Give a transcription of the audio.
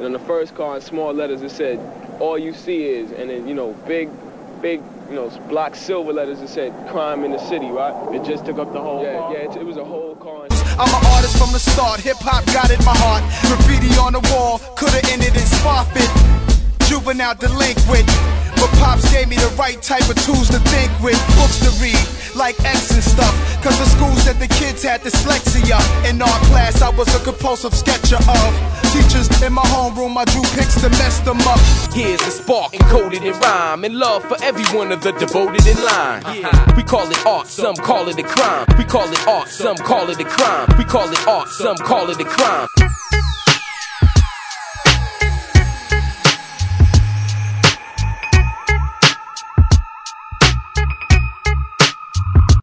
And on the first car in small letters it said, "All you see is," and then, you know, big, you know, block silver letters that said "Crime in the City," right? It just took up the whole car? Yeah, it was a whole car. I'm an artist from the start, hip-hop got in my heart. Graffiti on the wall, could've ended in Sparfit. Juvenile delinquent, but Pops gave me the right type of tools to think with. Books to read, like X and stuff, cause the schools that the kids had dyslexia. In art class I was a compulsive sketcher of teachers. In my homeroom I drew pics to mess them up. Here's a spark encoded in rhyme, and love for every one of the devoted in line. We call it art, some call it a crime. We call it art, some call it a crime. We call it art, some call it a crime.